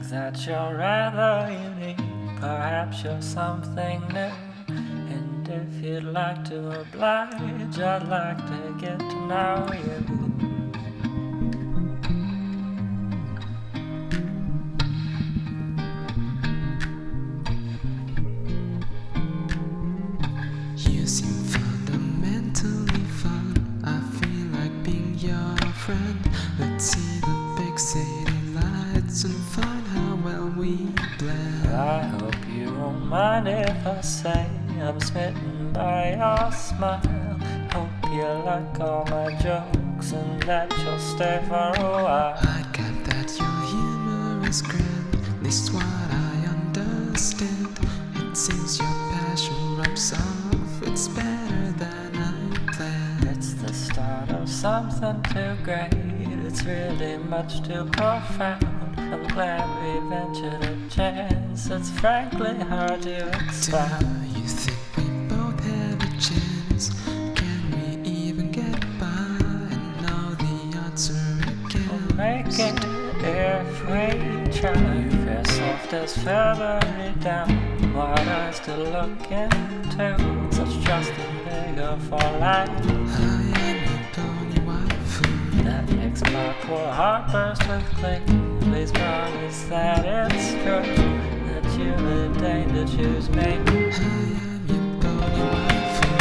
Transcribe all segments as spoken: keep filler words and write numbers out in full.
that you're rather unique. Perhaps you're something new. And if you'd like to oblige, I'd like to get to know you. You seem fundamentally fun. I feel like being your friend. Let's see the big city lights and find how well we blend. I hope you won't mind if I say I'm smitten by your smile. Hope you like all my jokes and that you'll stay for a while. I get that your humor is grand, at least what I understand. It seems your passion rubs off, it's better than I planned. It's the start of something too great, it's really much too profound. I'm glad we ventured a chance, it's frankly hard to expound. Do you think we both have a chance? Can we even get by? And now the odds are against. We'll make it if we try. You feel soft as feathery down, wide eyes to look into, such trust and vigor for life. I am your pony waifu. That makes my poor heart burst with glee. Please promise that it's true, that you would deign to choose me. I am your pony waifu.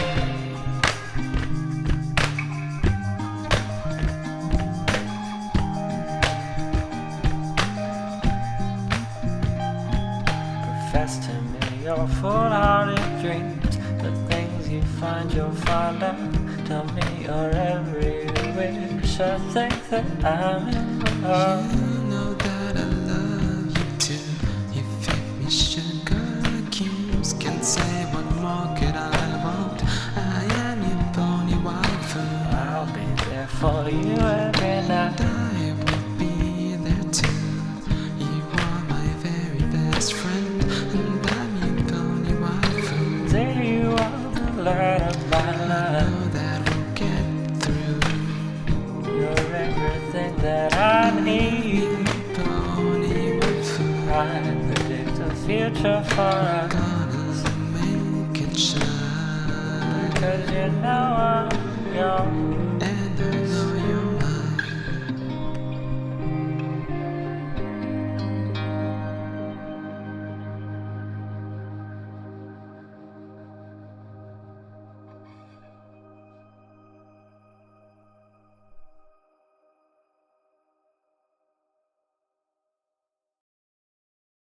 Profess to me your foolhardy dreams, the things you find you're fond of. Tell me your every wish, I think that I'm in love. You know that I love you too. You feed me sugar cubes. Can't say what more could I want. I am your pony waifu. I'll be there for you every night. I will be there too. You are my very best friend, and I'm your pony waifu. There you are, the light of my I life. know that we'll get through. You're everything that I need. Pony waifu. I predict a future for us, Gonna make it shine. because you know I'm yours.